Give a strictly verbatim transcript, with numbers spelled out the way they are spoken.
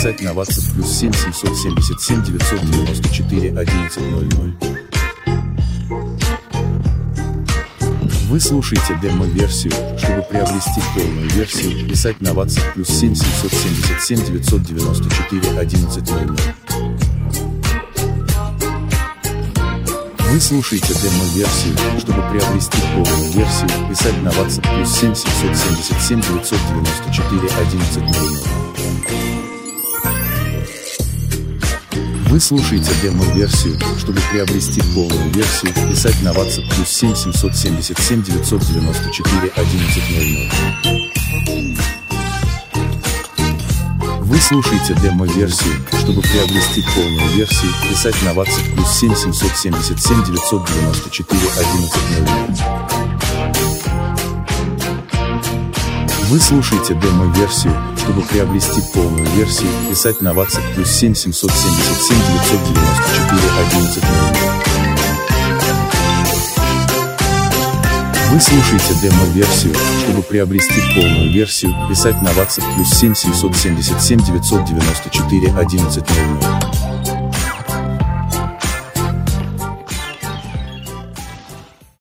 писать на WhatsApp плюс семь семьсот семьдесят семь девятьсот девяносто четыре одиннадцать ноль ноль. Вы слушаете демо-версию. Чтобы приобрести полную версию, писать на WhatsApp плюс семь семьсот семьдесят семь девятьсот девяносто четыре одиннадцать ноль ноль. Вы слушаете демо-версию. Чтобы приобрести полную версию, писать на WhatsApp плюс семь семьсот семьдесят семь девятьсот девяносто четыре одиннадцать ноль ноль. Вы слушаете демо-версию. Чтобы приобрести полную версию, писать на WhatsApp плюс семь семьсот семьдесят семь девятьсот девяносто четыре одиннадцать ноль ноль. Вы слушаете демо-версию. Чтобы приобрести полную версию, писать на WhatsApp плюс семь семьсот семьдесят семь девятьсот девяносто четыре одиннадцать ноль ноль. Вы слушаете демо-версию. Чтобы приобрести полную версию, писать на WhatsApp плюс семь семьсот семьдесят семь девятьсот девяносто четыре одиннадцать ноль ноль. Вы слушаете демо-версию. Чтобы приобрести полную версию, писать на WhatsApp плюс семь семьсот семьдесят семь девятьсот девяносто четыре одиннадцать ноль ноль.